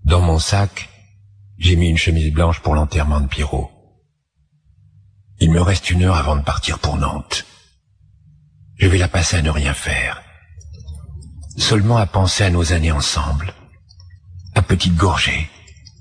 Dans mon sac, j'ai mis une chemise blanche pour l'enterrement de Pierrot. Il me reste 1 heure avant de partir pour Nantes. Je vais la passer à ne rien faire. Seulement à penser à nos années ensemble. À petites gorgées.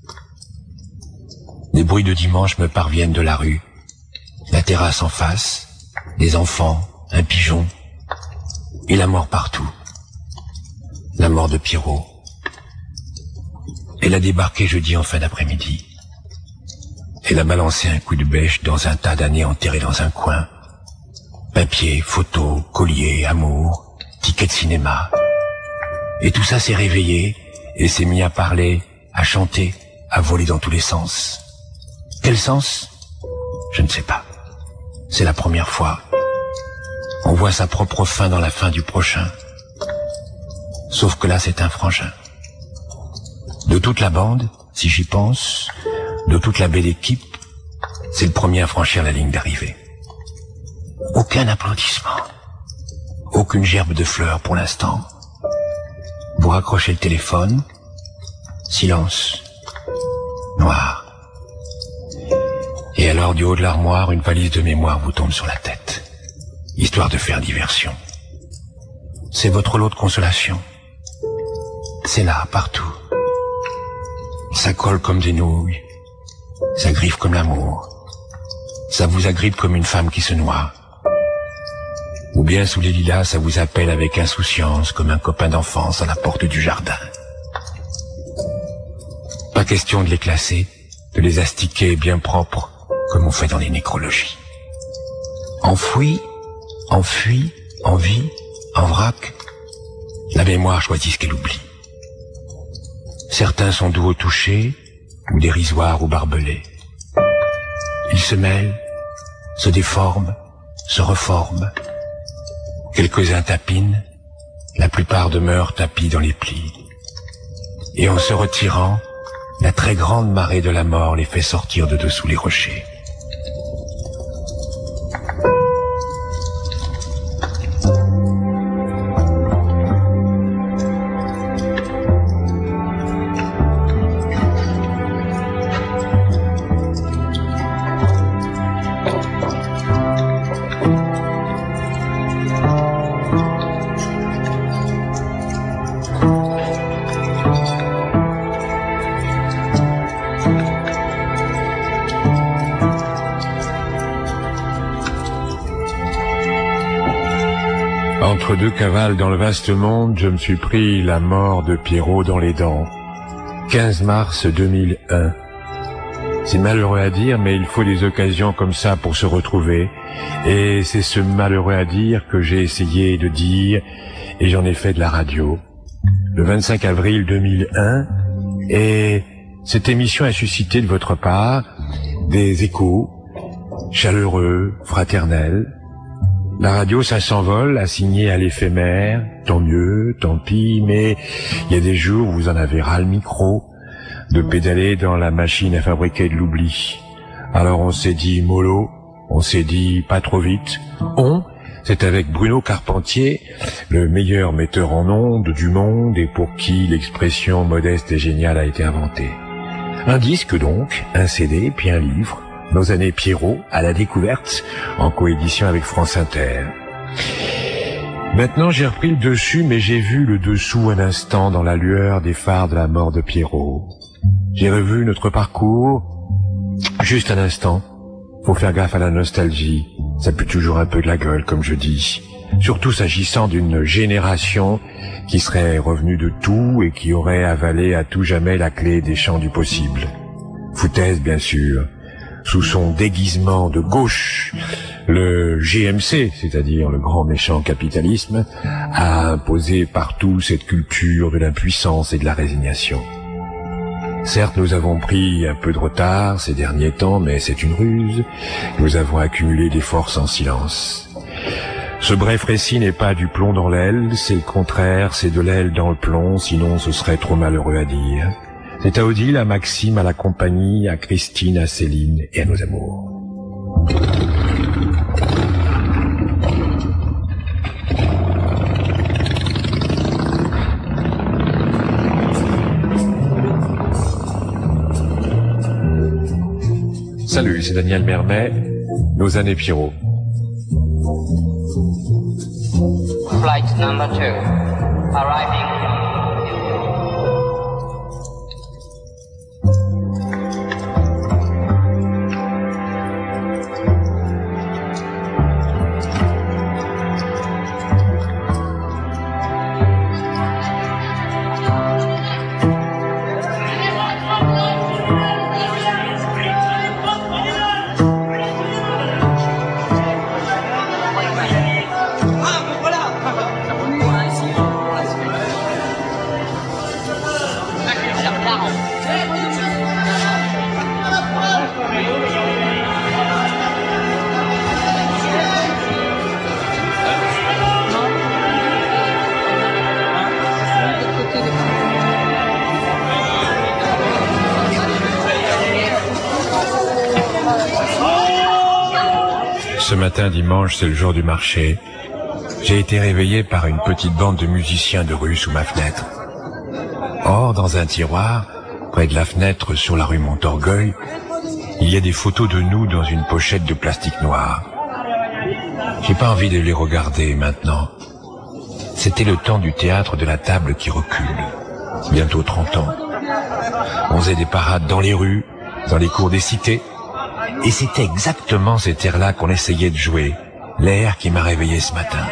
Des bruits de dimanche me parviennent de la rue. La terrasse en face, des enfants, un pigeon, et la mort partout. La mort de Pierrot. Elle a débarqué jeudi en fin d'après-midi. Elle a balancé un coup de bêche dans un tas d'années enterrés dans un coin. Papier, photos, colliers, amour, tickets de cinéma. Et tout ça s'est réveillé et s'est mis à parler, à chanter, à voler dans tous les sens. Quel sens? Je ne sais pas. C'est la première fois. On voit sa propre fin dans la fin du prochain. Sauf que là, c'est un frangin. De toute la bande, si j'y pense, de toute la belle équipe, c'est le premier à franchir la ligne d'arrivée. Aucun applaudissement. Aucune gerbe de fleurs pour l'instant. Vous raccrochez le téléphone. Silence. Noir. Et alors, du haut de l'armoire, une valise de mémoire vous tombe sur la tête. Histoire de faire diversion. C'est votre lot de consolation. C'est là, partout. Ça colle comme des nouilles. Ça griffe comme l'amour. Ça vous agrippe comme une femme qui se noie. Ou bien sous les lilas, ça vous appelle avec insouciance comme un copain d'enfance à la porte du jardin. Pas question de les classer, de les astiquer bien propres, comme on fait dans les nécrologies. Enfoui, enfui, en vie, en vrac, la mémoire choisit ce qu'elle oublie. Certains sont doux au toucher, ou dérisoires ou barbelés. Ils se mêlent, se déforment, se reforment. Quelques-uns tapinent, la plupart demeurent tapis dans les plis. Et en se retirant, la très grande marée de la mort les fait sortir de dessous les rochers. Entre deux cavales dans le vaste monde, je me suis pris la mort de Pierrot dans les dents. 15 mars 2001. C'est malheureux à dire, mais il faut des occasions comme ça pour se retrouver. Et c'est ce malheureux à dire que j'ai essayé de dire, et j'en ai fait de la radio. Le 25 avril 2001, et cette émission a suscité de votre part des échos chaleureux, fraternels. La radio, ça s'envole, assigné à l'éphémère, tant mieux, tant pis, mais il y a des jours où vous en avez ras le micro, de pédaler dans la machine à fabriquer de l'oubli. Alors on s'est dit mollo, on s'est dit pas trop vite. C'est avec Bruno Carpentier, le meilleur metteur en ondes du monde et pour qui l'expression modeste et géniale a été inventée. Un disque donc, un CD, puis un livre. Nos années Pierrot à la découverte, en coédition avec France Inter. Maintenant j'ai repris le dessus, mais j'ai vu le dessous un instant dans la lueur des phares de la mort de Pierrot. J'ai revu notre parcours, juste un instant. Faut faire gaffe à la nostalgie, ça pue toujours un peu de la gueule, comme je dis. Surtout s'agissant d'une génération qui serait revenue de tout et qui aurait avalé à tout jamais la clé des champs du possible. Foutaise, bien sûr. Sous son déguisement de gauche, le GMC, c'est-à-dire le grand méchant capitalisme, a imposé partout cette culture de l'impuissance et de la résignation. Certes, nous avons pris un peu de retard ces derniers temps, mais c'est une ruse. Nous avons accumulé des forces en silence. Ce bref récit n'est pas du plomb dans l'aile, c'est le contraire, c'est de l'aile dans le plomb, sinon ce serait trop malheureux à dire. C'est à Odile, à Maxime, à la compagnie, à Christine, à Céline et à nos amours. Salut, c'est Daniel Mermet, Nos années Pierrot. Flight number 2, arriving. Ce matin dimanche, c'est le jour du marché. J'ai été réveillé par une petite bande de musiciens de rue sous ma fenêtre. Or, dans un tiroir, près de la fenêtre sur la rue Montorgueil, il y a des photos de nous dans une pochette de plastique noir. J'ai pas envie de les regarder maintenant. C'était le temps du théâtre de la table qui recule. Bientôt 30 ans. On faisait des parades dans les rues, dans les cours des cités. Et c'était exactement cet air-là qu'on essayait de jouer, l'air qui m'a réveillé ce matin.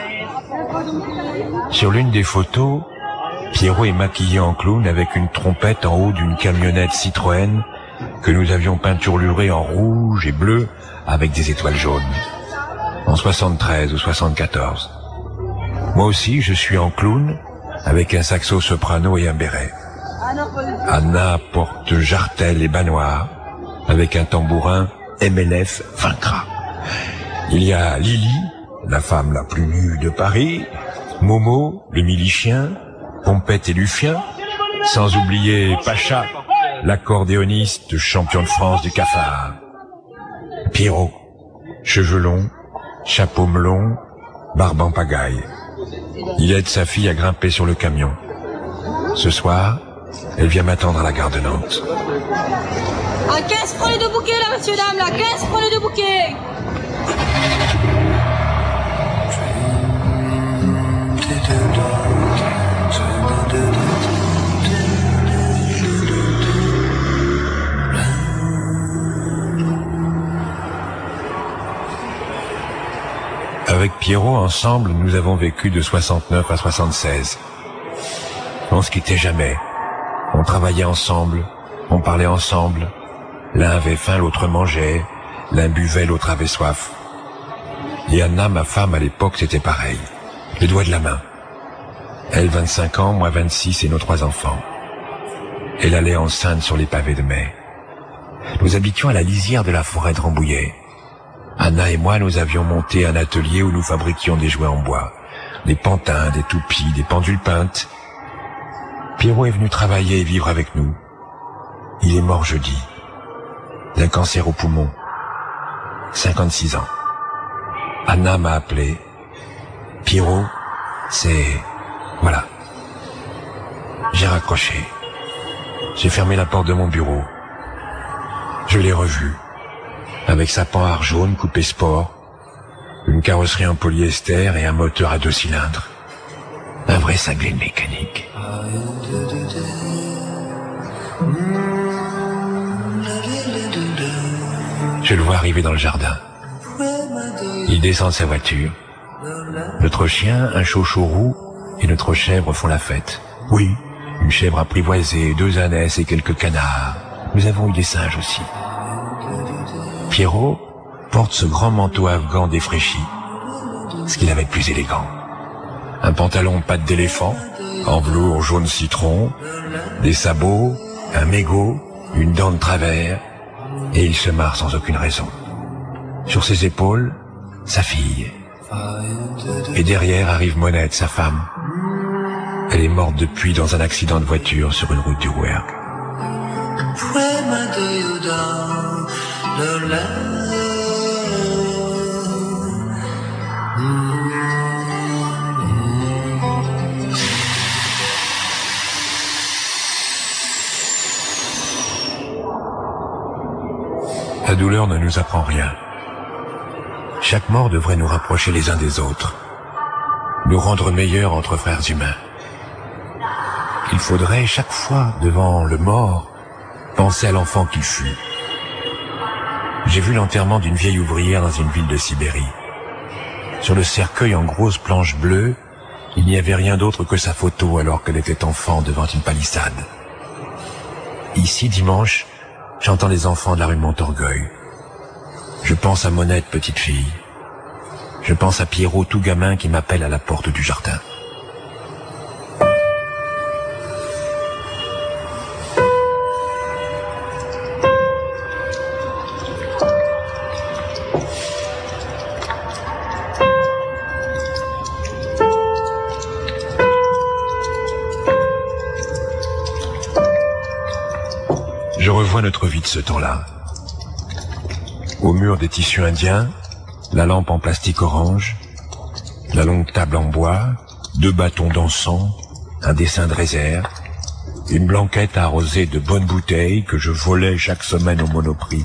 Sur l'une des photos, Pierrot est maquillé en clown avec une trompette en haut d'une camionnette Citroën que nous avions peinturlurée en rouge et bleu avec des étoiles jaunes. En 73 ou 74. Moi aussi, je suis en clown avec un saxo soprano et un béret. Anna porte jartel et bas noir avec un tambourin MLF vaincra. Il y a Lily, la femme la plus nue de Paris, Momo, le milicien, Pompette et Lufien, sans oublier Pacha, l'accordéoniste champion de France du cafard. Pierrot, cheveux longs, chapeau melon, barbe en pagaille. Il aide sa fille à grimper sur le camion. Ce soir, elle vient m'attendre à la gare de Nantes. À 15, prenez deux bouquets là, messieurs, dames, là, 15, prenez deux bouquets. Avec Pierrot, ensemble, nous avons vécu de 69 à 76. On se quittait jamais. On travaillait ensemble, on parlait ensemble. L'un avait faim, l'autre mangeait. L'un buvait, l'autre avait soif. Et Anna, ma femme, à l'époque, c'était pareil. Les doigts de la main. Elle, 25 ans, moi 26 et nos 3 enfants. Elle allait enceinte sur les pavés de mai. Nous habitions à la lisière de la forêt de Rambouillet. Anna et moi, nous avions monté un atelier où nous fabriquions des jouets en bois. Des pantins, des toupies, des pendules peintes. Pierrot est venu travailler et vivre avec nous. Il est mort jeudi. D'un cancer au poumon. 56 ans. Anna m'a appelé. Pierrot, c'est... Voilà. J'ai raccroché. J'ai fermé la porte de mon bureau. Je l'ai revu. Avec sa panhard jaune coupé sport, une carrosserie en polyester et un moteur à 2 cylindres. Un vrai cinglé de mécanique. Je le vois arriver dans le jardin. Il descend de sa voiture. Notre chien, un chocho roux, et notre chèvre font la fête. Oui, une chèvre apprivoisée, 2 ânesses et quelques canards. Nous avons eu des singes aussi. Pierrot porte ce grand manteau afghan défraîchi, ce qu'il avait de plus élégant. Un pantalon patte d'éléphant, en velours jaune citron, des sabots, un mégot, une dent de travers, et il se marre sans aucune raison. Sur ses épaules, sa fille. Et derrière arrive Monette, sa femme. Elle est morte depuis dans un accident de voiture sur une route du Rouergue. La douleur ne nous apprend rien. Chaque mort devrait nous rapprocher les uns des autres, nous rendre meilleurs entre frères humains. Il faudrait chaque fois, devant le mort, penser à l'enfant qu'il fut. J'ai vu l'enterrement d'une vieille ouvrière dans une ville de Sibérie. Sur le cercueil en grosse planche bleue, il n'y avait rien d'autre que sa photo alors qu'elle était enfant devant une palissade. Ici, dimanche, j'entends les enfants de la rue Montorgueil. Je pense à Monette, petite fille. Je pense à Pierrot, tout gamin, qui m'appelle à la porte du jardin. Je revois notre vie de ce temps-là. Au mur des tissus indiens, la lampe en plastique orange, la longue table en bois, 2 bâtons d'encens, un dessin de réserve, une blanquette arrosée de bonnes bouteilles que je volais chaque semaine au Monoprix.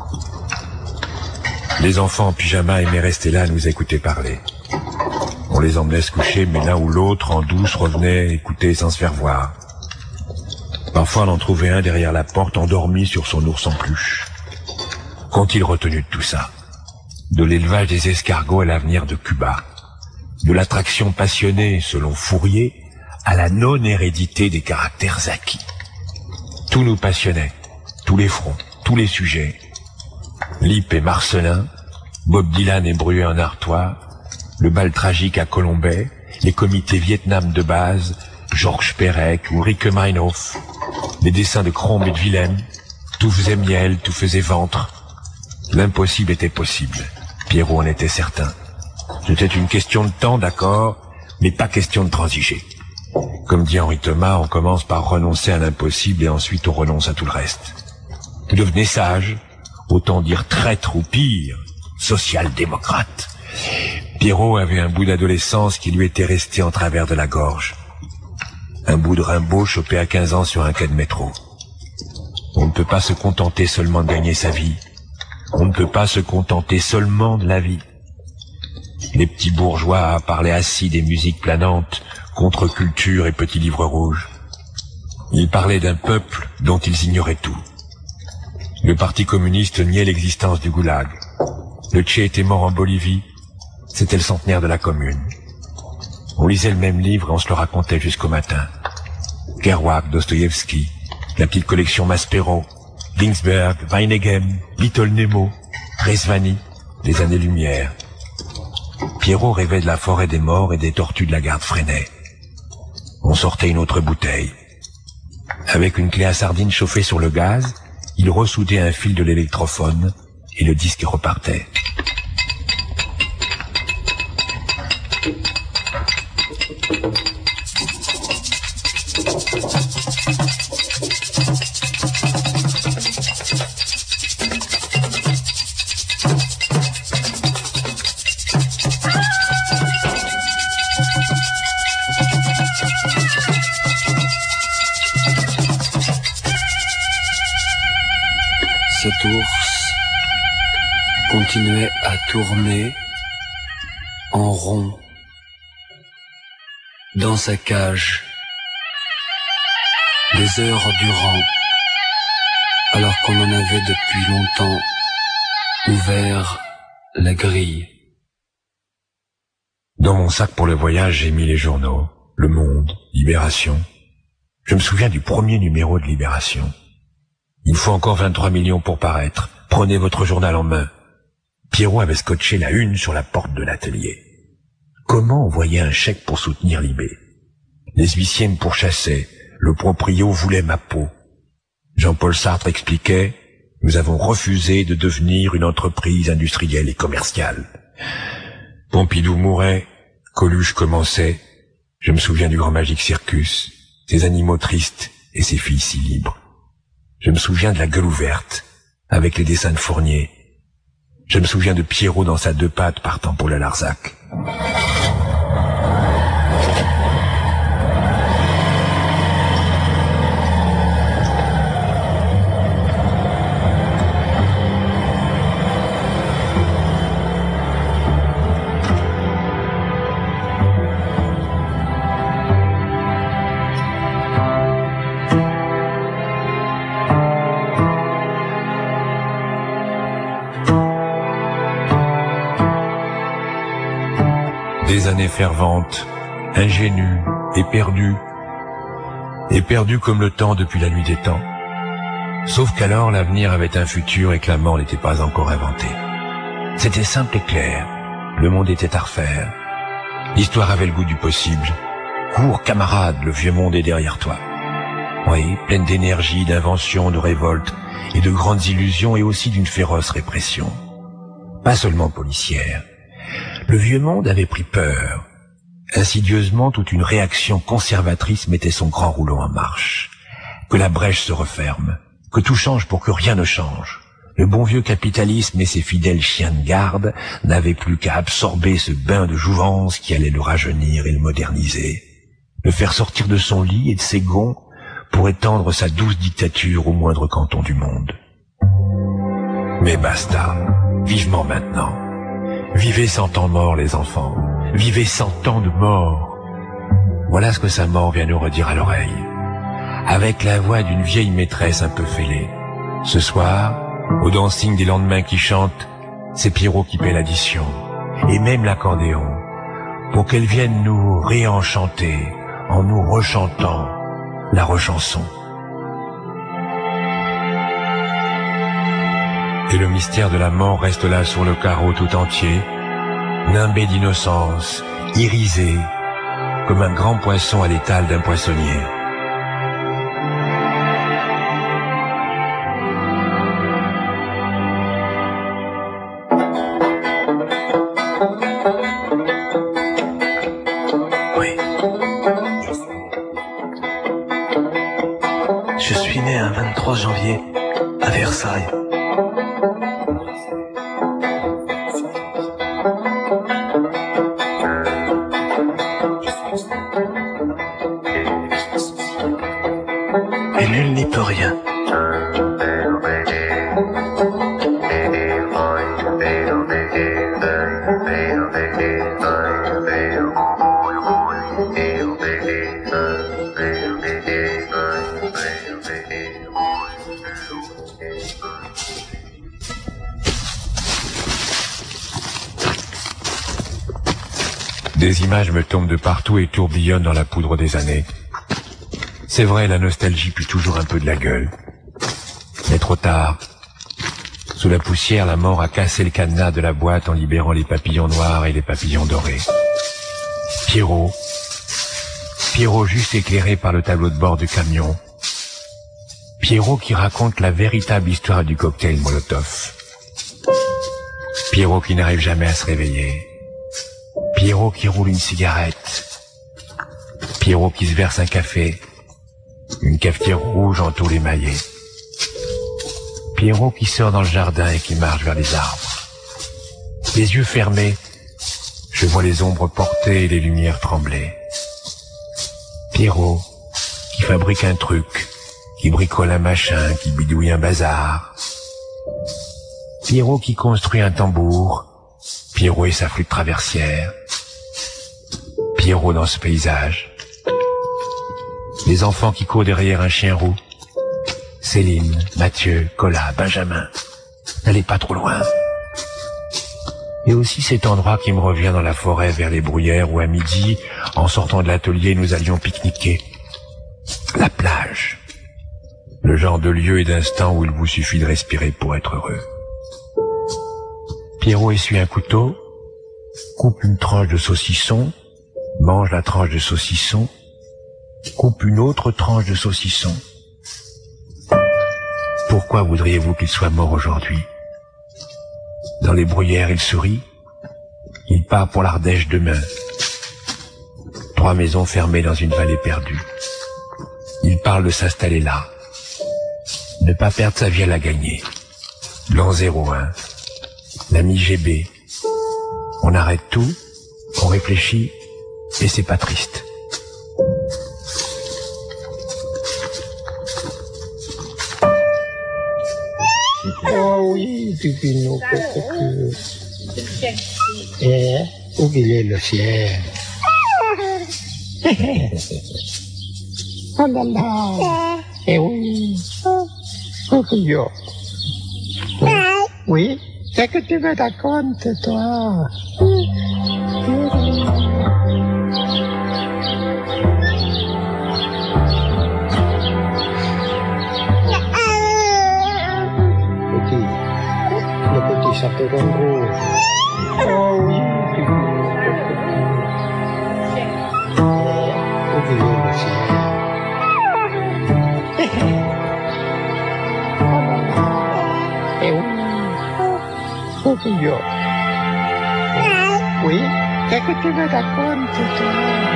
Les enfants en pyjama aimaient rester là à nous écouter parler. On les emmenait se coucher, mais l'un ou l'autre, en douce, revenait écouter sans se faire voir. Parfois, on en trouvait un derrière la porte, endormi sur son ours en peluche. Qu'ont-ils retenu de tout ça? De l'élevage des escargots à l'avenir de Cuba. De l'attraction passionnée, selon Fourier, à la non-hérédité des caractères acquis. Tout nous passionnait. Tous les fronts, tous les sujets. Lip et Marcelin, Bob Dylan et Bruet en Artois, le bal tragique à Colombay, les comités Vietnam de base, Georges Perec ou Rieke Meinhof, les dessins de Cromb et de Willem, tout faisait miel, tout faisait ventre. L'impossible était possible. Pierrot en était certain. C'était une question de temps, d'accord, mais pas question de transiger. Comme dit Henri Thomas, on commence par renoncer à l'impossible et ensuite on renonce à tout le reste. Devenez sage, autant dire traître ou pire, social-démocrate. Pierrot avait un bout d'adolescence qui lui était resté en travers de la gorge. Un bout de Rimbaud chopé à 15 ans sur un quai de métro. On ne peut pas se contenter seulement de gagner sa vie. On ne peut pas se contenter seulement de la vie. Les petits bourgeois parlaient assis des musiques planantes, contre-culture et petits livres rouges. Ils parlaient d'un peuple dont ils ignoraient tout. Le Parti communiste niait l'existence du goulag. Le Tché était mort en Bolivie. C'était le centenaire de la commune. On lisait le même livre et on se le racontait jusqu'au matin. Kerouac, Dostoïevski, la petite collection Maspero, Ginsberg, Weinegem, Little Nemo, Rezvani, les années-lumière. Pierrot rêvait de la forêt des morts et des tortues de la garde Freinet. On sortait une autre bouteille. Avec une clé à sardine chauffée sur le gaz, il ressoudait un fil de l'électrophone et le disque repartait. Cet ours continuait à tourner en rond dans sa cage des heures durant, alors qu'on en avait depuis longtemps ouvert la grille. Dans mon sac pour le voyage, j'ai mis les journaux, Le Monde, Libération. Je me souviens du premier numéro de Libération. Il faut encore 23 millions pour paraître. Prenez votre journal en main. Pierrot avait scotché la une sur la porte de l'atelier. Comment envoyer un chèque pour soutenir Libé? Les huissiers me pourchassaient. Le proprio voulait ma peau. Jean-Paul Sartre expliquait: nous avons refusé de devenir une entreprise industrielle et commerciale. Pompidou mourait, Coluche commençait. Je me souviens du Grand Magique Circus, ses animaux tristes et ses filles si libres. Je me souviens de La Gueule ouverte, avec les dessins de Fournier. Je me souviens de Pierrot dans sa 2 pattes partant pour la Larzac. saine et fervente, ingénue et perdue comme le temps depuis la nuit des temps. Sauf qu'alors l'avenir avait un futur et que la mort n'était pas encore inventée. C'était simple et clair, le monde était à refaire. L'histoire avait le goût du possible. Cours, camarade, le vieux monde est derrière toi. Oui, pleine d'énergie, d'invention, de révolte et de grandes illusions et aussi d'une féroce répression. Pas seulement policière. Le vieux monde avait pris peur. Insidieusement, toute une réaction conservatrice mettait son grand rouleau en marche. Que la brèche se referme, que tout change pour que rien ne change. Le bon vieux capitalisme et ses fidèles chiens de garde n'avaient plus qu'à absorber ce bain de jouvence qui allait le rajeunir et le moderniser. Le faire sortir de son lit et de ses gonds pour étendre sa douce dictature au moindre canton du monde. Mais basta, vivement maintenant. Vivez 100 ans morts, les enfants. Vivez 100 ans de mort. Voilà ce que sa mort vient nous redire à l'oreille. Avec la voix d'une vieille maîtresse un peu fêlée. Ce soir, au dancing des lendemains qui chantent, c'est Pierrot qui paie l'addition. Et même l'accordéon. Pour qu'elle vienne nous réenchanter en nous rechantant la rechanson. Et le mystère de la mort reste là sur le carreau tout entier, nimbé d'innocence, irisé, comme un grand poisson à l'étal d'un poissonnier. Oui. Je suis né un 23 janvier à Versailles. Et nul n'y peut rien. Des images me tombent de partout et tourbillonnent dans la poudre des années. C'est vrai, la nostalgie pue toujours un peu de la gueule. Mais trop tard. Sous la poussière, la mort a cassé le cadenas de la boîte en libérant les papillons noirs et les papillons dorés. Pierrot juste éclairé par le tableau de bord du camion. Pierrot qui raconte la véritable histoire du cocktail Molotov. Pierrot qui n'arrive jamais à se réveiller. Pierrot qui roule une cigarette. Pierrot qui se verse un café. Une cafetière rouge en tôle émaillée. Pierrot qui sort dans le jardin et qui marche vers les arbres. Les yeux fermés, je vois les ombres porter et les lumières trembler. Pierrot qui fabrique un truc, qui bricole un machin, qui bidouille un bazar. Pierrot qui construit un tambour. Pierrot et sa flûte traversière. Pierrot dans ce paysage. Les enfants qui courent derrière un chien roux. Céline, Mathieu, Colas, Benjamin. N'allez pas trop loin. Et aussi cet endroit qui me revient dans la forêt vers les bruyères où à midi, en sortant de l'atelier, nous allions pique-niquer. La plage. Le genre de lieu et d'instant où il vous suffit de respirer pour être heureux. Pierrot essuie un couteau, coupe une tranche de saucisson, mange la tranche de saucisson, coupe une autre tranche de saucisson. Pourquoi voudriez-vous qu'il soit mort aujourd'hui? Dans les bruyères, il sourit. Il part pour l'Ardèche demain. 3 maisons fermées dans une vallée perdue. Il parle de s'installer là. Ne pas perdre sa vie à la gagner. Blanc 01. L'ami GB. On arrête tout, on réfléchit, et c'est pas triste. Oh oui, Pipino, coco. Où qu'il est le ciel? Oh là là. Eh oui. Oh, yo. Oui. Qu'est-ce que tu me racontes, toi? Le petit chapeau rouge. Oh oui, oubliez le ciel. Eh oui. Oh, Dieu. Oui, qu'est-ce que tu me racontes, toi?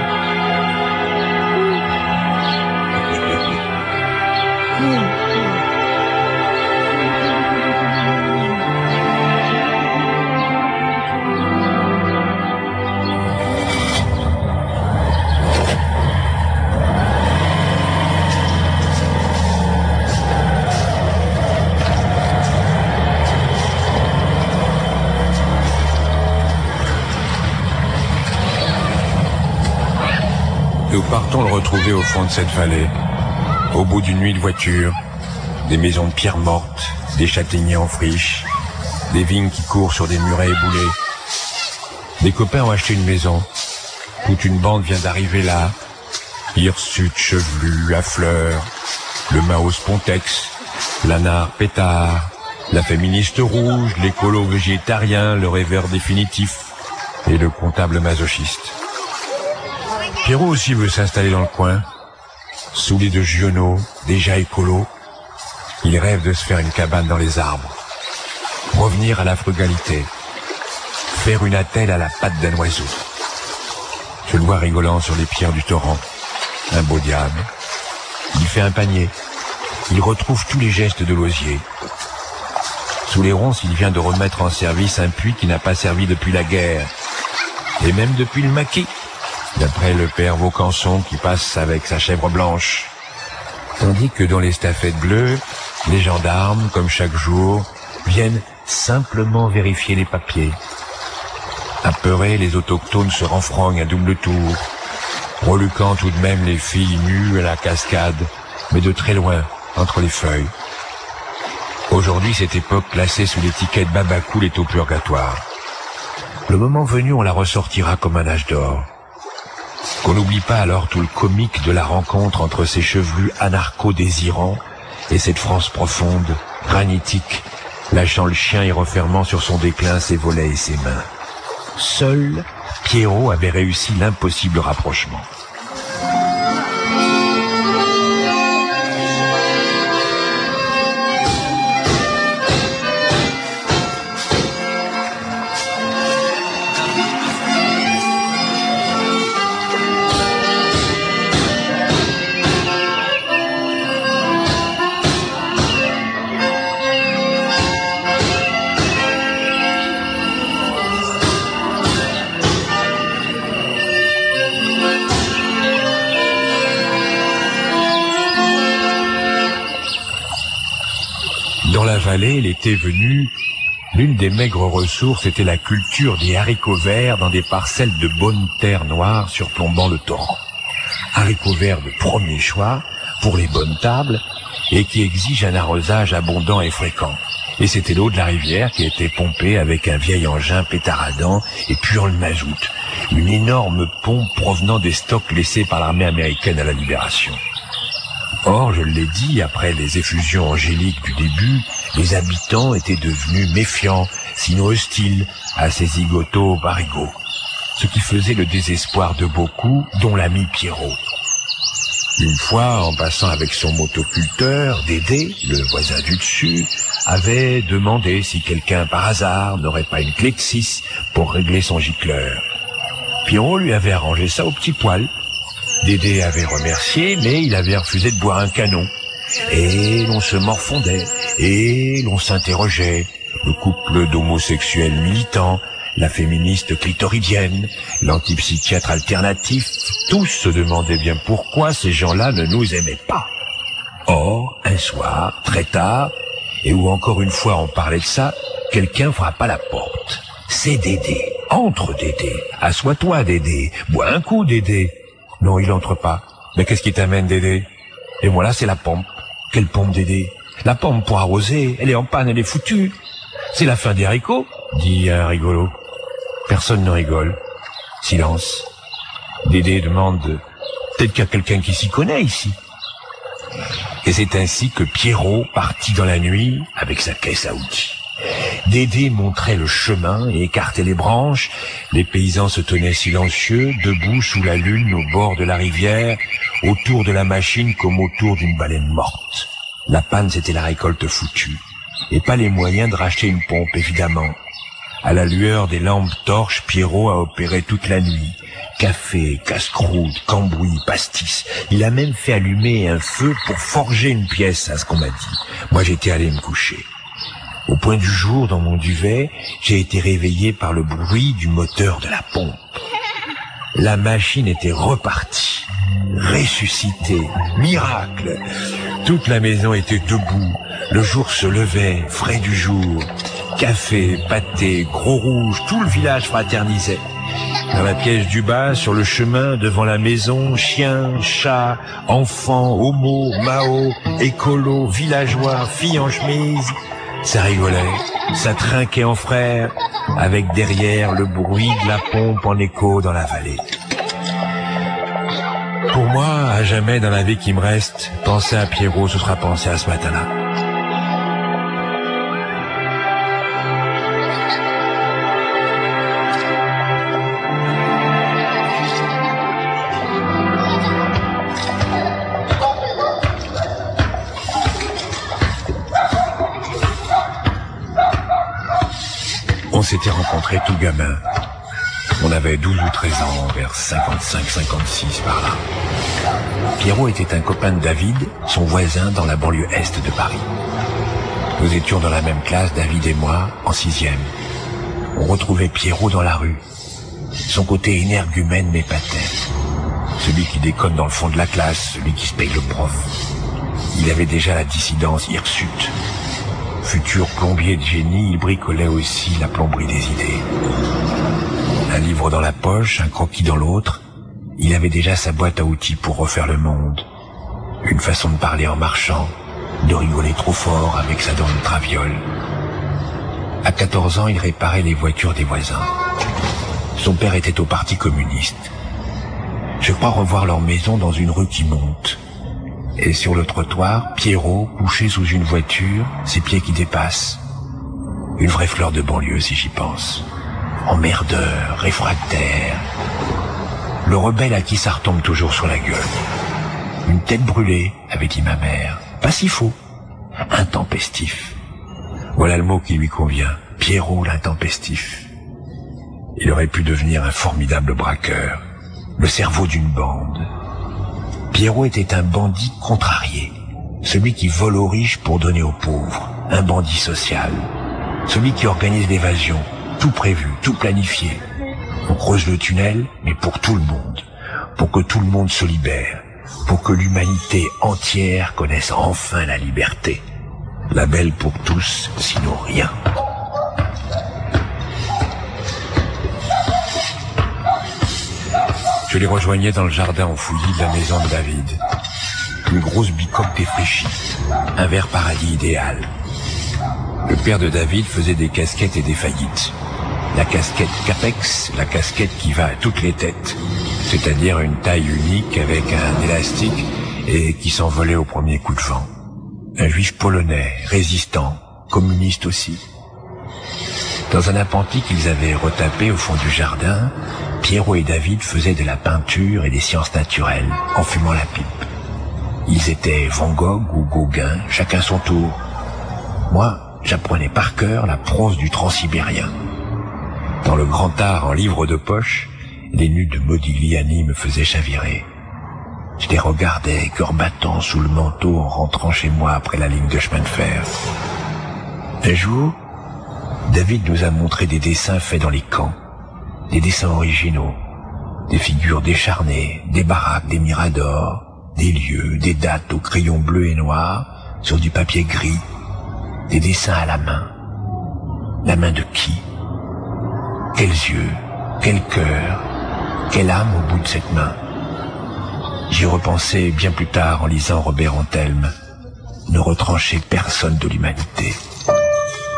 Nous partons le retrouver au fond de cette vallée, au bout d'une nuit de voiture, des maisons de pierre mortes, des châtaigniers en friche, des vignes qui courent sur des murets éboulés. Des copains ont acheté une maison. Toute une bande vient d'arriver là. Hirsute chevelu, à fleurs, le Maos Pontex, l'anard pétard, la féministe rouge, l'écolo végétarien, le rêveur définitif et le comptable masochiste. Pierrot aussi veut s'installer dans le coin, saoulé de Giono, déjà écolo. Il rêve de se faire une cabane dans les arbres, revenir à la frugalité, faire une attelle à la patte d'un oiseau. Je le vois rigolant sur les pierres du torrent, un beau diable. Il fait un panier, il retrouve tous les gestes de l'osier. Sous les ronces, il vient de remettre en service un puits qui n'a pas servi depuis la guerre, et même depuis le maquis. D'après le père Vaucanson qui passe avec sa chèvre blanche. Tandis que dans les stafettes bleues, les gendarmes, comme chaque jour, viennent simplement vérifier les papiers. Apeurés, les autochtones se renfrognent à double tour, reluquant tout de même les filles nues à la cascade, mais de très loin, entre les feuilles. Aujourd'hui, cette époque placée sous l'étiquette Babacool est au purgatoire. Le moment venu, on la ressortira comme un âge d'or. Qu'on n'oublie pas alors tout le comique de la rencontre entre ces chevelus anarcho-désirants et cette France profonde, granitique, lâchant le chien et refermant sur son déclin ses volets et ses mains. Seul, Pierrot avait réussi l'impossible rapprochement. Dans la vallée, l'été venu, l'une des maigres ressources était la culture des haricots verts dans des parcelles de bonne terre noire surplombant le torrent. Haricots verts de premier choix pour les bonnes tables et qui exigent un arrosage abondant et fréquent. Et c'était l'eau de la rivière qui était pompée avec un vieil engin pétaradant et puant le mazout, une énorme pompe provenant des stocks laissés par l'armée américaine à la Libération. Or, je l'ai dit, après les effusions angéliques du début, les habitants étaient devenus méfiants, sinon hostiles, à ces zigotos barigots, ce qui faisait le désespoir de beaucoup, dont l'ami Pierrot. Une fois, en passant avec son motoculteur, Dédé, le voisin du dessus, avait demandé si quelqu'un par hasard n'aurait pas une clé de 6 pour régler son gicleur. Pierrot lui avait arrangé ça au petit poil. Dédé avait remercié, mais il avait refusé de boire un canon. Et l'on se morfondait, et l'on s'interrogeait. Le couple d'homosexuels militants, la féministe clitoridienne, l'antipsychiatre alternatif, tous se demandaient bien pourquoi ces gens-là ne nous aimaient pas. Or, un soir, très tard, et où encore une fois on parlait de ça, quelqu'un frappa à la porte. C'est Dédé. Entre, Dédé. Assois-toi, Dédé. Bois un coup, Dédé. Non, il entre pas. Mais qu'est-ce qui t'amène, Dédé? Et voilà, c'est la pompe. Quelle pompe, Dédé? La pompe pour arroser, elle est en panne, elle est foutue. C'est la fin des haricots, dit un rigolo. Personne ne rigole. Silence. Dédé demande peut-être qu'il y a quelqu'un qui s'y connaît ici. Et c'est ainsi que Pierrot partit dans la nuit avec sa caisse à outils. Dédé montrait le chemin et écartait les branches. Les paysans se tenaient silencieux, debout sous la lune au bord de la rivière, autour de la machine comme autour d'une baleine morte. La panne, c'était la récolte foutue. Et pas les moyens de racheter une pompe, évidemment. À la lueur des lampes torches, Pierrot a opéré toute la nuit. Café, casse-croûte, cambouis, pastis. Il a même fait allumer un feu pour forger une pièce, à ce qu'on m'a dit. Moi, j'étais allé me coucher. Au point du jour, dans mon duvet, j'ai été réveillé par le bruit du moteur de la pompe. La machine était repartie, ressuscitée, miracle. Toute la maison était debout, le jour se levait, frais du jour. Café, pâté, gros rouge, tout le village fraternisait. Dans la pièce du bas, sur le chemin, devant la maison, chiens, chats, enfants, homo, mao, écolo, villageois, filles en chemise. Ça rigolait, ça trinquait en frères, avec derrière le bruit de la pompe en écho dans la vallée. Pour moi, à jamais dans la vie qui me reste, penser à Pierrot, ce sera penser à ce matin-là. On s'était rencontrés tout gamin. On avait 12 ou 13 ans, vers 55, 56 par là. Pierrot était un copain de David, son voisin dans la banlieue est de Paris. Nous étions dans la même classe, David et moi, en 6e. On retrouvait Pierrot dans la rue. Son côté énergumène m'épatait. Celui qui déconne dans le fond de la classe, celui qui se paye le prof. Il avait déjà la dissidence hirsute. Futur plombier de génie, il bricolait aussi la plomberie des idées. Un livre dans la poche, un croquis dans l'autre, il avait déjà sa boîte à outils pour refaire le monde. Une façon de parler en marchant, de rigoler trop fort avec sa dent de traviole. À 14 ans, il réparait les voitures des voisins. Son père était au Parti communiste. Je crois revoir leur maison dans une rue qui monte. Et sur le trottoir, Pierrot, couché sous une voiture, ses pieds qui dépassent. Une vraie fleur de banlieue, si j'y pense. Emmerdeur, réfractaire. Le rebelle à qui ça retombe toujours sur la gueule. Une tête brûlée, avait dit ma mère. Pas si faux. Intempestif. Voilà le mot qui lui convient. Pierrot l'intempestif. Il aurait pu devenir un formidable braqueur. Le cerveau d'une bande. Pierrot était un bandit contrarié, celui qui vole aux riches pour donner aux pauvres, un bandit social, celui qui organise l'évasion, tout prévu, tout planifié. On creuse le tunnel, mais pour tout le monde, pour que tout le monde se libère, pour que l'humanité entière connaisse enfin la liberté. La belle pour tous, sinon rien. Je les rejoignais dans le jardin en fouillis de la maison de David. Une grosse bicoque défraîchie, un verre paradis idéal. Le père de David faisait des casquettes et des faillites. La casquette Capex, la casquette qui va à toutes les têtes, c'est-à-dire une taille unique avec un élastique et qui s'envolait au premier coup de vent. Un juif polonais, résistant, communiste aussi. Dans un appentis qu'ils avaient retapé au fond du jardin, Pierrot et David faisaient de la peinture et des sciences naturelles, en fumant la pipe. Ils étaient Van Gogh ou Gauguin, chacun son tour. Moi, j'apprenais par cœur la prose du transsibérien. Dans le grand art en livre de poche, les nus de Modigliani me faisaient chavirer. Je les regardais, cœur battant, sous le manteau en rentrant chez moi après la ligne de chemin de fer. Un jour, David nous a montré des dessins faits dans les camps. Des dessins originaux, des figures décharnées, des baraques, des miradors, des lieux, des dates au crayon bleu et noir, sur du papier gris, des dessins à la main. La main de qui? Quels yeux? Quel cœur? Quelle âme au bout de cette main? J'y repensais bien plus tard en lisant Robert Antelme. Ne retrancher personne de l'humanité.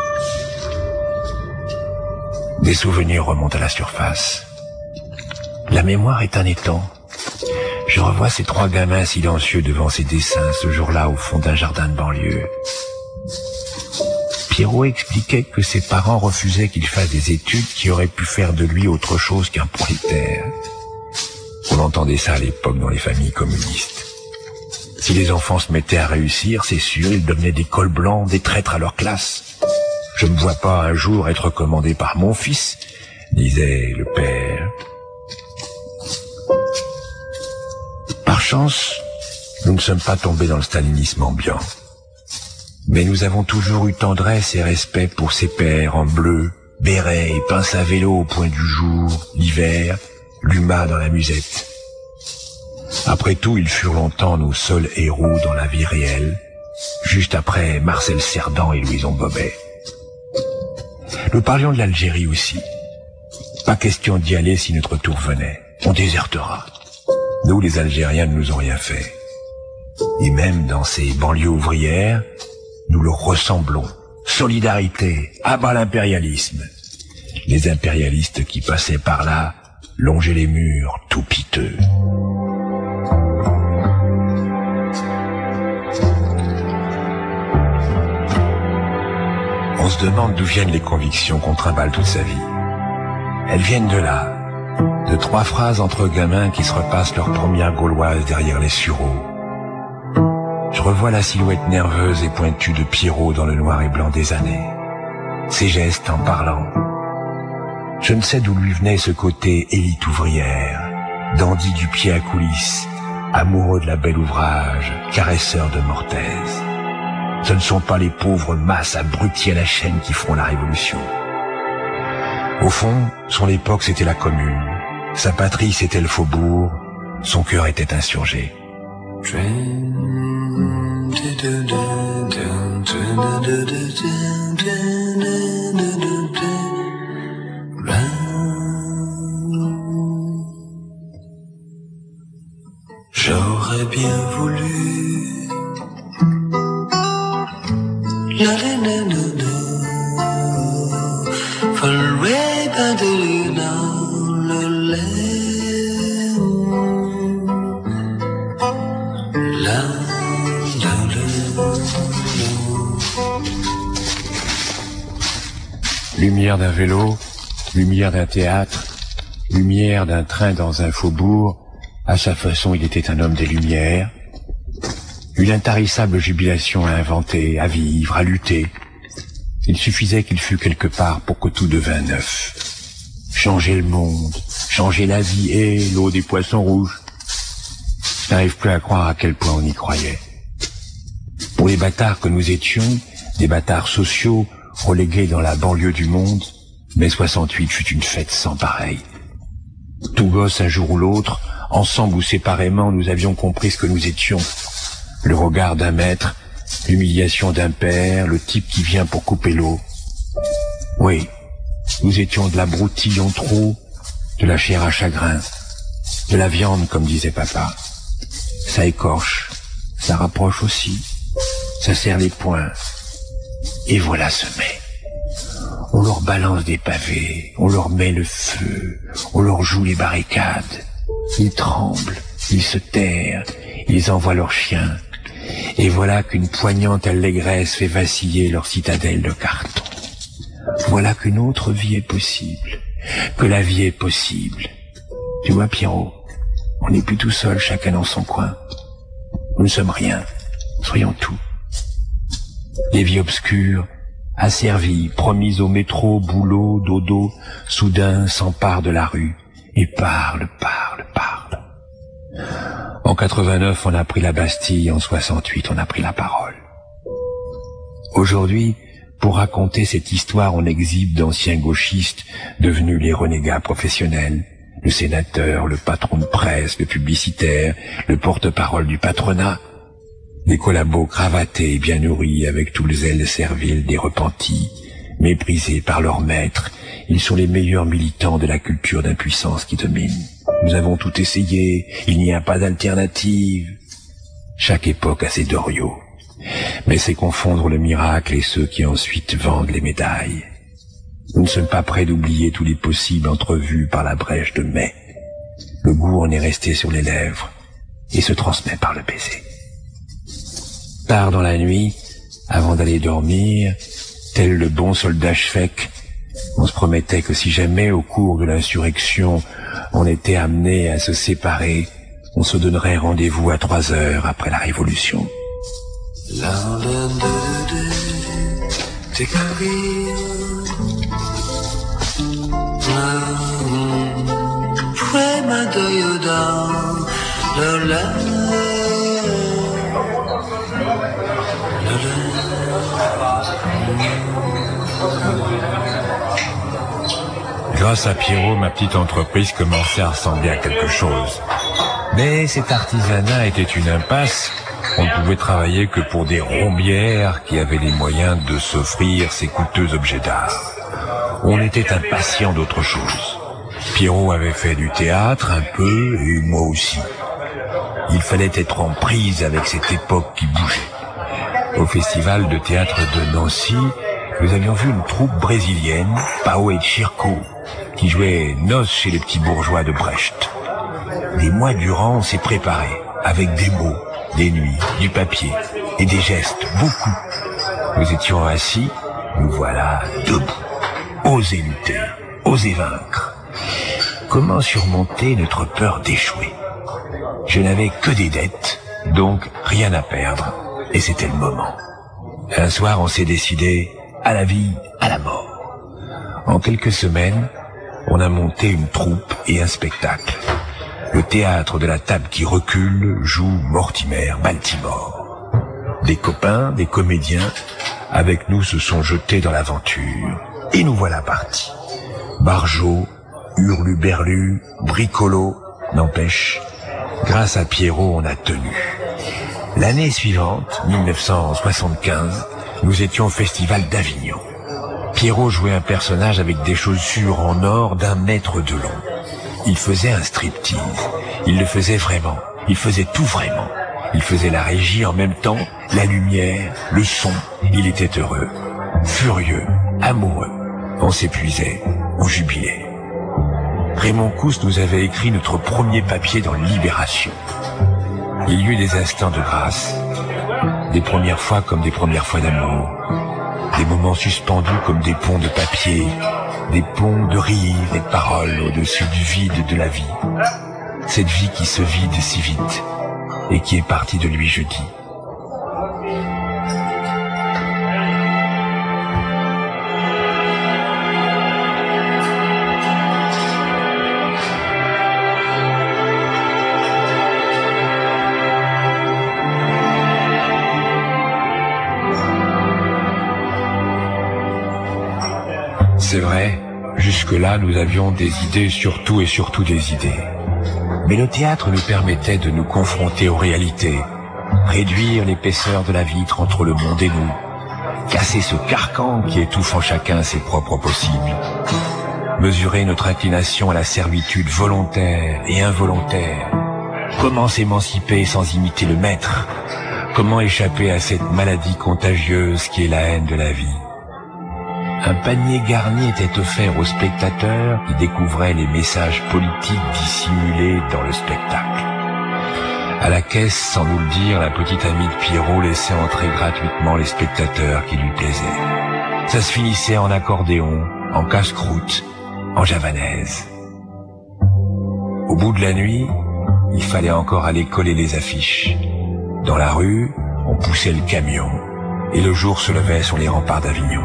Des souvenirs remontent à la surface. La mémoire est un étang. Je revois ces 3 gamins silencieux devant ces dessins ce jour-là au fond d'un jardin de banlieue. Pierrot expliquait que ses parents refusaient qu'il fasse des études qui auraient pu faire de lui autre chose qu'un prolétaire. On entendait ça à l'époque dans les familles communistes. Si les enfants se mettaient à réussir, c'est sûr, ils devenaient des cols blancs, des traîtres à leur classe. Je ne me vois pas un jour être commandé par mon fils, disait le père. Par chance, nous ne sommes pas tombés dans le stalinisme ambiant. Mais nous avons toujours eu tendresse et respect pour ces pères en bleu, béret et pince à vélo au point du jour, l'hiver, l'humain dans la musette. Après tout, ils furent longtemps nos seuls héros dans la vie réelle, juste après Marcel Cerdan et Louison Bobet. Nous parlions de l'Algérie aussi. Pas question d'y aller si notre tour venait. On désertera. Nous, les Algériens, ne nous ont rien fait. Et même dans ces banlieues ouvrières, nous leur ressemblons. Solidarité, à bas l'impérialisme. Les impérialistes qui passaient par là longeaient les murs, tout piteux. On se demande d'où viennent les convictions qu'on trimballe toute sa vie. Elles viennent de là, de 3 phrases entre gamins qui se repassent leur première gauloise derrière les sureaux. Je revois la silhouette nerveuse et pointue de Pierrot dans le noir et blanc des années. Ses gestes en parlant. Je ne sais d'où lui venait ce côté élite ouvrière, dandy du pied à coulisses, amoureux de la belle ouvrage, caresseur de mortaise. Ce ne sont pas les pauvres masses abruties à la chaîne qui feront la révolution. Au fond, son époque c'était la commune, sa patrie c'était le faubourg, son cœur était insurgé. J'aurais bien voulu Lumière d'un vélo, lumière d'un théâtre, lumière d'un train dans un faubourg, à sa façon il était un homme des Lumières. Une intarissable jubilation à inventer, à vivre, à lutter. Il suffisait qu'il fût quelque part pour que tout devint neuf. Changer le monde, changer la vie et l'eau des poissons rouges. Je n'arrive plus à croire à quel point on y croyait. Pour les bâtards que nous étions, des bâtards sociaux, relégués dans la banlieue du monde, mai 68 fut une fête sans pareille. Tout gosse un jour ou l'autre, ensemble ou séparément, nous avions compris ce que nous étions. Le regard d'un maître, l'humiliation d'un père, le type qui vient pour couper l'eau. Oui, nous étions de la broutille en trop, de la chair à chagrin, de la viande comme disait papa. Ça écorche, ça rapproche aussi, ça serre les poings. Et voilà ce mai. On leur balance des pavés, on leur met le feu, on leur joue les barricades. Ils tremblent, ils se terrent, ils envoient leurs chiens. Et voilà qu'une poignante allégresse fait vaciller leur citadelle de carton. Voilà qu'une autre vie est possible, que la vie est possible. Tu vois, Pierrot, on n'est plus tout seul, chacun dans son coin. Nous ne sommes rien, soyons tout. Les vies obscures, asservies, promises au métro, boulot, dodo, soudain s'emparent de la rue et parlent. En 89, on a pris la Bastille, en 68, on a pris la parole. Aujourd'hui, pour raconter cette histoire, on exhibe d'anciens gauchistes devenus les renégats professionnels, le sénateur, le patron de presse, le publicitaire, le porte-parole du patronat, des collabos cravatés et bien nourris avec tout le zèle servile des repentis, méprisés par leurs maîtres. Ils sont les meilleurs militants de la culture d'impuissance qui domine. Nous avons tout essayé, il n'y a pas d'alternative. Chaque époque a ses Doriot. Mais c'est confondre le miracle et ceux qui ensuite vendent les médailles. Nous ne sommes pas prêts d'oublier tous les possibles entrevus par la brèche de mai. Le goût en est resté sur les lèvres et se transmet par le baiser. Tard dans la nuit, avant d'aller dormir, tel le bon soldat Schweck, on se promettait que si jamais, au cours de l'insurrection, on était amené à se séparer, on se donnerait rendez-vous à 3 heures après la Révolution. Grâce à Pierrot, ma petite entreprise commençait à ressembler à quelque chose. Mais cet artisanat était une impasse. On ne pouvait travailler que pour des rombières qui avaient les moyens de s'offrir ces coûteux objets d'art. On était impatient d'autre chose. Pierrot avait fait du théâtre un peu, et moi aussi. Il fallait être en prise avec cette époque qui bougeait. Au festival de théâtre de Nancy, nous avions vu une troupe brésilienne, Pao et Circo, qui jouait Noces chez les petits bourgeois de Brecht. Des mois durant, on s'est préparé, avec des mots, des nuits, du papier et des gestes, beaucoup. Nous étions assis, nous voilà debout. Oser lutter, oser vaincre. Comment surmonter notre peur d'échouer? Je n'avais que des dettes, donc rien à perdre, et c'était le moment. Un soir, on s'est décidé à la vie, à la mort. En quelques semaines, on a monté une troupe et un spectacle. Le théâtre de la table qui recule joue Mortimer, Baltimore. Des copains, des comédiens, avec nous se sont jetés dans l'aventure. Et nous voilà partis. Barjot, Hurluberlu, Bricolo, n'empêche, grâce à Pierrot, on a tenu. L'année suivante, 1975, nous étions au festival d'Avignon. Pierrot jouait un personnage avec des chaussures en or d'1 mètre de long. Il faisait un striptease. Il le faisait vraiment. Il faisait tout vraiment. Il faisait la régie en même temps, la lumière, le son. Il était heureux, furieux, amoureux. On s'épuisait, on jubilait. Raymond Cousse nous avait écrit notre premier papier dans Libération. Il y eut des instants de grâce, des premières fois comme des premières fois d'amour, des moments suspendus comme des ponts de papier, des ponts de rire et de paroles au-dessus du vide de la vie. Cette vie qui se vide si vite et qui est partie de lui jeudi. C'est vrai, jusque-là, nous avions des idées sur tout et surtout des idées. Mais le théâtre nous permettait de nous confronter aux réalités, réduire l'épaisseur de la vitre entre le monde et nous, casser ce carcan qui étouffe en chacun ses propres possibles, mesurer notre inclination à la servitude volontaire et involontaire, comment s'émanciper sans imiter le maître, comment échapper à cette maladie contagieuse qui est la haine de la vie. Un panier garni était offert aux spectateurs qui découvraient les messages politiques dissimulés dans le spectacle. À la caisse, sans nous le dire, la petite amie de Pierrot laissait entrer gratuitement les spectateurs qui lui plaisaient. Ça se finissait en accordéon, en casse-croûte, en javanaise. Au bout de la nuit, il fallait encore aller coller les affiches. Dans la rue, on poussait le camion, et le jour se levait sur les remparts d'Avignon.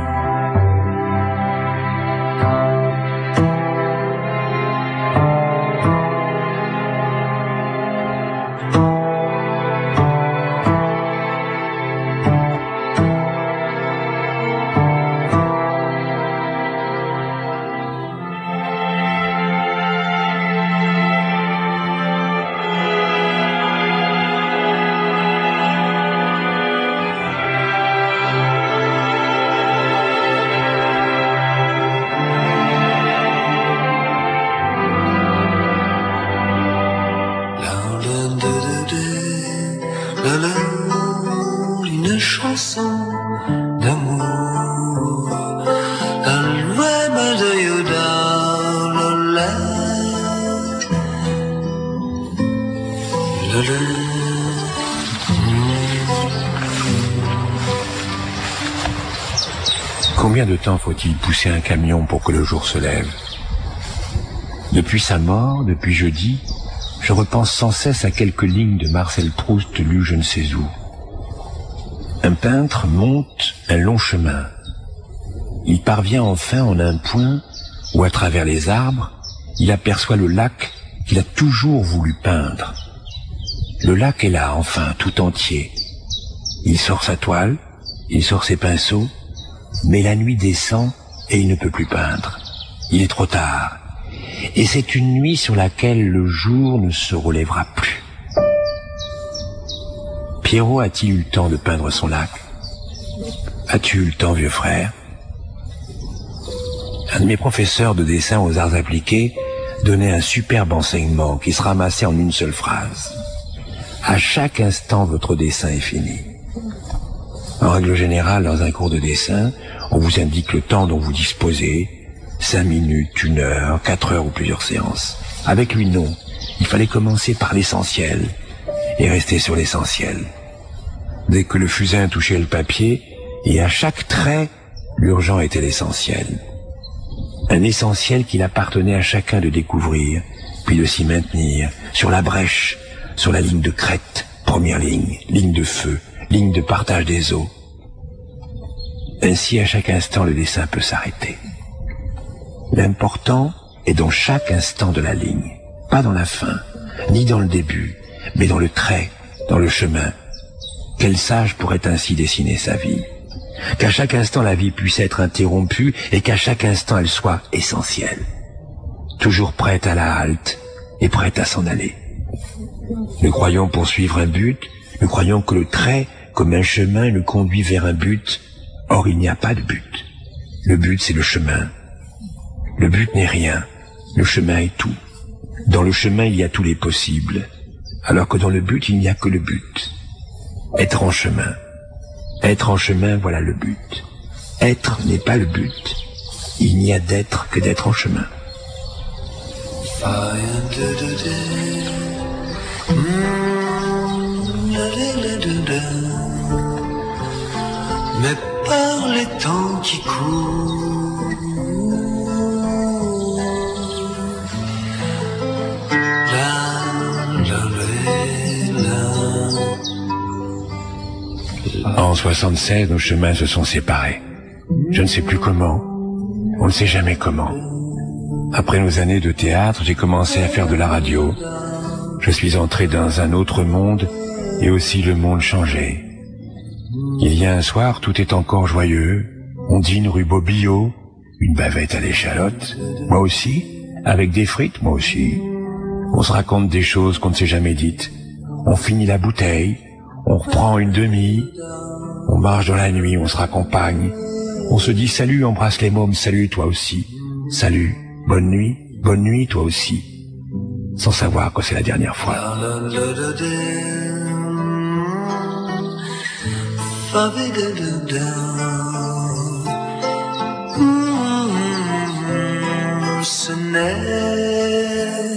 Combien de temps faut-il pousser un camion pour que le jour se lève? Depuis sa mort, depuis jeudi, je repense sans cesse à quelques lignes de Marcel Proust lues je ne sais où. Un peintre monte un long chemin. Il parvient enfin en un point où, à travers les arbres, il aperçoit le lac qu'il a toujours voulu peindre. Le lac est là, enfin, tout entier. Il sort sa toile, il sort ses pinceaux, mais la nuit descend et il ne peut plus peindre. Il est trop tard. Et c'est une nuit sur laquelle le jour ne se relèvera plus. Pierrot a-t-il eu le temps de peindre son lac? As-tu eu le temps, vieux frère? Un de mes professeurs de dessin aux arts appliqués donnait un superbe enseignement qui se ramassait en une seule phrase. À chaque instant, votre dessin est fini. En règle générale, dans un cours de dessin, on vous indique le temps dont vous disposez, 5 minutes, 1 heure, 4 heures ou plusieurs séances. Avec lui, non. Il fallait commencer par l'essentiel et rester sur l'essentiel. Dès que le fusain touchait le papier, et à chaque trait, l'urgent était l'essentiel. Un essentiel qu'il appartenait à chacun de découvrir, puis de s'y maintenir, sur la brèche, sur la ligne de crête, première ligne, ligne de feu, ligne de partage des eaux. Ainsi, à chaque instant, le dessin peut s'arrêter. L'important est dans chaque instant de la ligne, pas dans la fin, ni dans le début, mais dans le trait, dans le chemin. Quel sage pourrait ainsi dessiner sa vie? Qu'à chaque instant la vie puisse être interrompue et qu'à chaque instant elle soit essentielle. Toujours prête à la halte et prête à s'en aller. Nous croyons poursuivre un but, nous croyons que le trait, comme un chemin, nous conduit vers un but. Or, il n'y a pas de but. Le but, c'est le chemin. Le but n'est rien. Le chemin est tout. Dans le chemin, il y a tous les possibles. Alors que dans le but, il n'y a que le but. Être en chemin. Être en chemin, voilà le but. Être n'est pas le but. Il n'y a d'être que d'être en chemin. Mais par les temps qui courent, En 76, nos chemins se sont séparés. Je ne sais plus comment. On ne sait jamais comment. Après nos années de théâtre, j'ai commencé à faire de la radio. Je suis entré dans un autre monde et aussi le monde changeait. Il y a un soir, tout est encore joyeux. On dîne rue Bobillot, une bavette à l'échalote. Moi aussi, avec des frites, moi aussi. On se raconte des choses qu'on ne s'est jamais dites. On finit la bouteille, on reprend une demi, on marche dans la nuit, on se raccompagne. On se dit salut, embrasse les mômes, salut toi aussi. Salut, bonne nuit toi aussi. Sans savoir que c'est la dernière fois. Ce n'est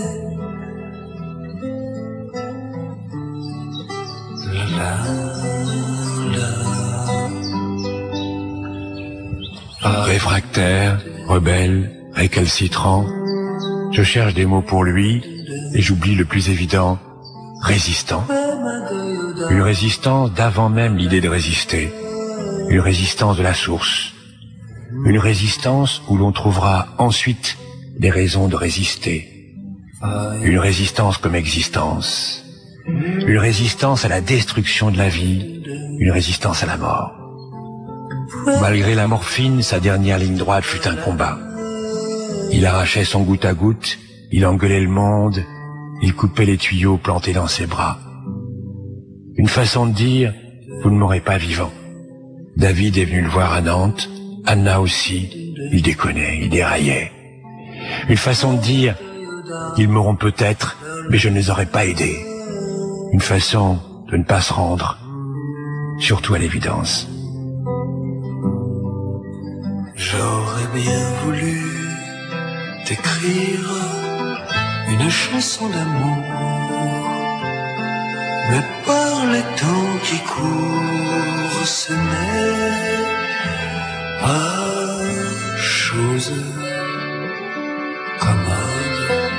Réfractaire, rebelle, récalcitrant, je cherche des mots pour lui et j'oublie le plus évident, résistant. Une résistance d'avant même l'idée de résister. Une résistance de la source. Une résistance où l'on trouvera ensuite des raisons de résister. Une résistance comme existence. Une résistance à la destruction de la vie. Une résistance à la mort. Malgré la morphine, sa dernière ligne droite fut un combat. Il arrachait son goutte à goutte, il engueulait le monde, il coupait les tuyaux plantés dans ses bras. Une façon de dire, vous ne m'aurez pas vivant. David est venu le voir à Nantes, Anna aussi, il déconnait, il déraillait. Une façon de dire, ils m'auront peut-être, mais je ne les aurais pas aidés. Une façon de ne pas se rendre, surtout à l'évidence. J'aurais bien voulu t'écrire une chanson d'amour, mais par les temps qui courent, ce n'est pas chaise commode.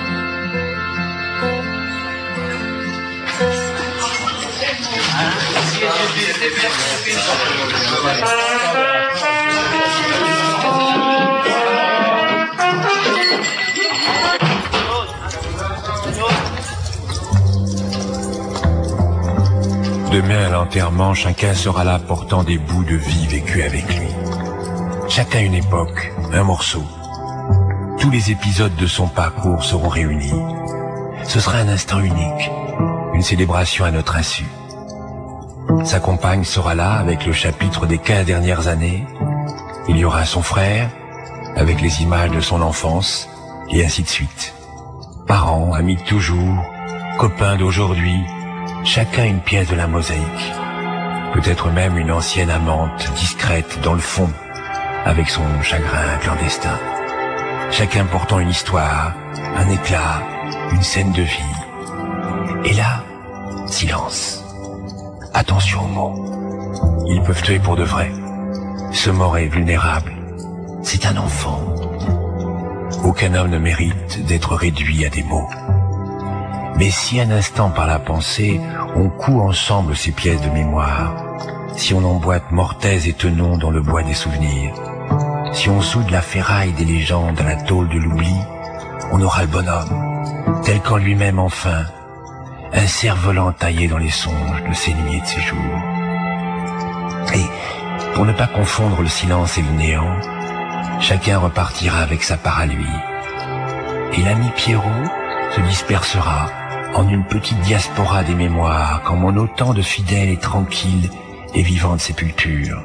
Demain à l'enterrement, chacun sera là portant des bouts de vie vécus avec lui. Chacun une époque, un morceau. Tous les épisodes de son parcours seront réunis. Ce sera un instant unique, une célébration à notre insu. Sa compagne sera là avec le chapitre des 15 dernières années. Il y aura son frère, avec les images de son enfance, et ainsi de suite. Parents, amis de toujours, copains d'aujourd'hui, chacun une pièce de la mosaïque. Peut-être même une ancienne amante discrète dans le fond, avec son chagrin clandestin. Chacun portant une histoire, un éclat, une scène de vie. Et là, silence. Attention aux mots. Ils peuvent tuer pour de vrai. Ce mort est vulnérable. C'est un enfant. Aucun homme ne mérite d'être réduit à des mots. Mais si un instant par la pensée, on coud ensemble ces pièces de mémoire, si on emboîte mortaise et tenon dans le bois des souvenirs, si on soude la ferraille des légendes à la tôle de l'oubli, on aura le bonhomme, tel qu'en lui-même enfin, un cerf-volant taillé dans les songes de ses nuits et de ses jours. Et, pour ne pas confondre le silence et le néant, chacun repartira avec sa part à lui. Et l'ami Pierrot se dispersera en une petite diaspora des mémoires, comme en autant de fidèles et tranquilles et vivantes sépultures.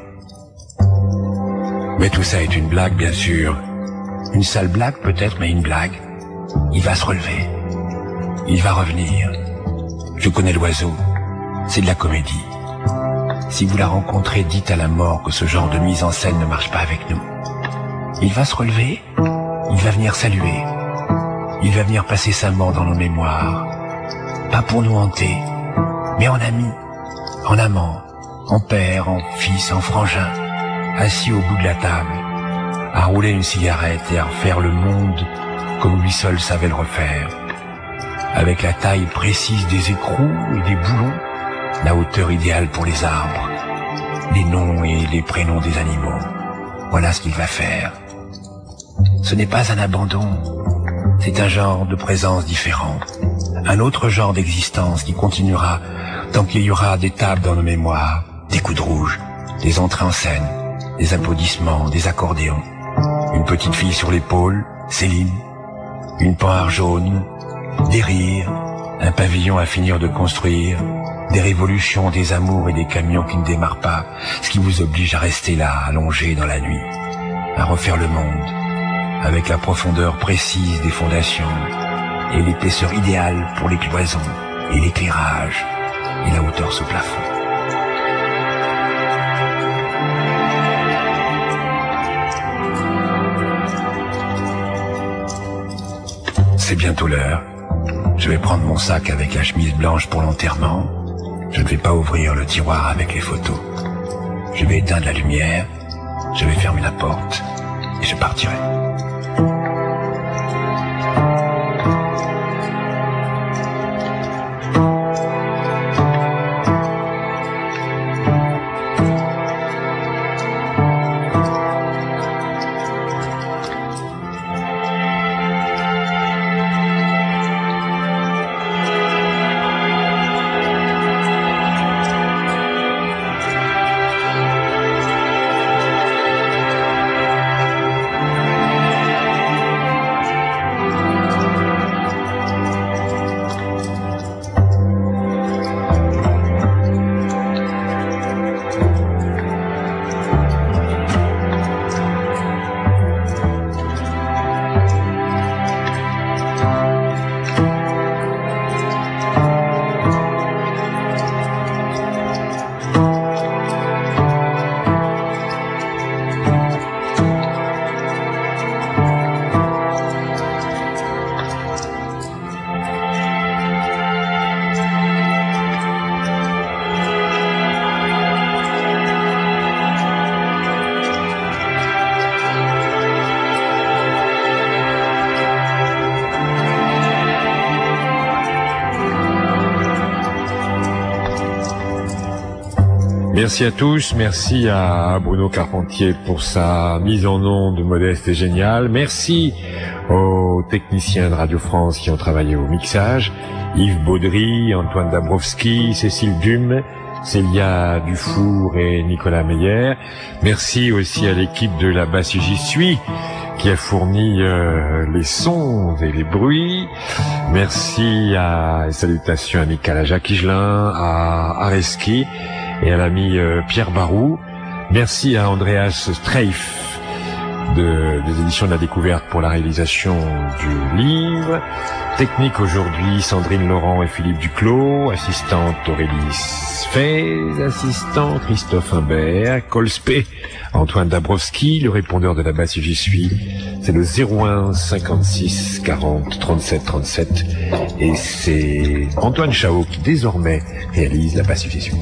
Mais tout ça est une blague, bien sûr. Une sale blague peut-être, mais une blague. Il va se relever. Il va revenir. Je connais l'oiseau. C'est de la comédie. Si vous la rencontrez, dites à la mort que ce genre de mise en scène ne marche pas avec nous. Il va se relever. Il va venir saluer. Il va venir passer sa mort dans nos mémoires. Pas pour nous hanter, mais en ami, en amant, en père, en fils, en frangin, assis au bout de la table, à rouler une cigarette et à refaire le monde comme lui seul savait le refaire, avec la taille précise des écrous et des boulons, la hauteur idéale pour les arbres, les noms et les prénoms des animaux. Voilà ce qu'il va faire. Ce n'est pas un abandon, c'est un genre de présence différent, un autre genre d'existence qui continuera tant qu'il y aura des tables dans nos mémoires, des coups de rouge, des entrées en scène, des applaudissements, des accordéons, une petite fille sur l'épaule, Céline, une panhard jaune, des rires, un pavillon à finir de construire, des révolutions, des amours et des camions qui ne démarrent pas, ce qui vous oblige à rester là, allongé dans la nuit, à refaire le monde, avec la profondeur précise des fondations et l'épaisseur idéale pour les cloisons et l'éclairage et la hauteur sous plafond. C'est bientôt l'heure. Je vais prendre mon sac avec la chemise blanche pour l'enterrement. Je ne vais pas ouvrir le tiroir avec les photos. Je vais éteindre la lumière, je vais fermer la porte et je partirai. Merci à tous, merci à Bruno Carpentier pour sa mise en onde modeste et géniale. Merci aux techniciens de Radio France qui ont travaillé au mixage, Yves Baudry, Antoine Dabrowski, Cécile Dume, Célia Dufour et Nicolas Meyer. Merci aussi à l'équipe de La Basse J'y suis qui a fourni les sons et les bruits. Merci et salutations à Nicolas Jacques-Higelin, à Areski et à l'ami Pierre Barou. Merci à Andreas Streif des éditions de la Découverte pour la réalisation du livre. Technique aujourd'hui, Sandrine Laurent et Philippe Duclos. Assistante Aurélie Sfez. Assistant Christophe Imbert. Colspé Antoine Dabrowski. Le répondeur de La Basse J'y suis, c'est le 01 56 40 37 37. Et c'est Antoine Chao qui désormais réalise La Basse J'y suis.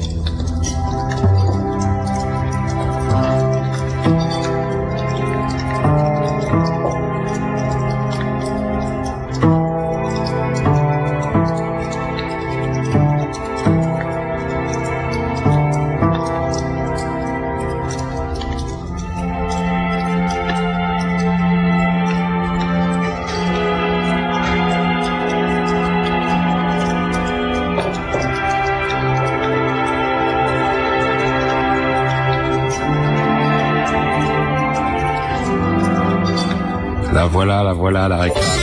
La voilà, la récrame.